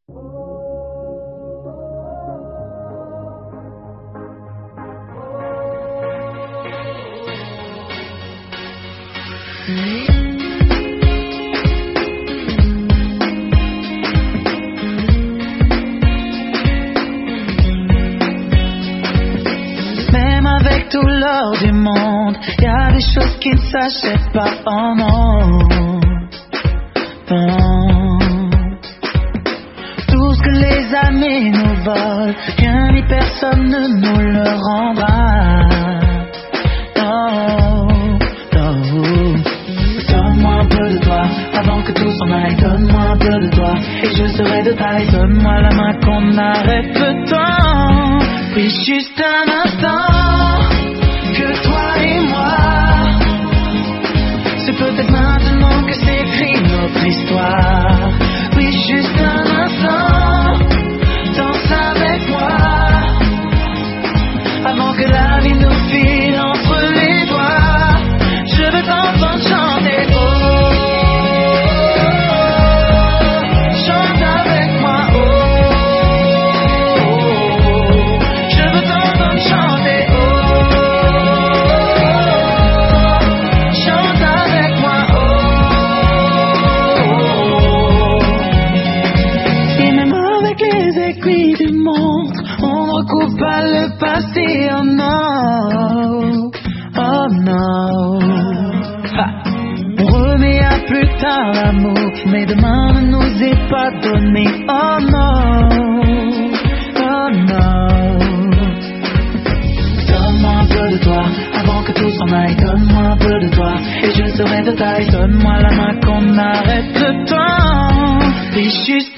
Même avec tout l'or du monde, y a des choses qui ne s'achètent pas en or. Tout ce que les années nous volent, rien ni personne ne nous le rendra. Donne-moi un peu de toi, avant que tout s'en aille. Donne-moi un peu de toi, et je serai de taille. Donne-moi la main qu'on arrête le temps. Oui, juste un instant, que toi et moi. C'est peut-être maintenant que s'écrit notre histoire. Oui, juste un instant, danse avec moi, avant que la vie nous file entre les doigts. Je veux t'entendre chanter, oh, chante avec moi, oh, je veux t'entendre chanter, oh, chante avec moi, oh. Et même avec les aiguilles du montre, on ne recoupe pas le passé, oh no, oh no. On remet à plus tard l'amour, mais demain ne nous est pas donné. Oh non, oh non. Donne-moi un peu de toi, avant que tout s'en aille. Donne-moi un peu de toi, et je serai de taille. Donne-moi la main qu'on arrête le temps. Et juste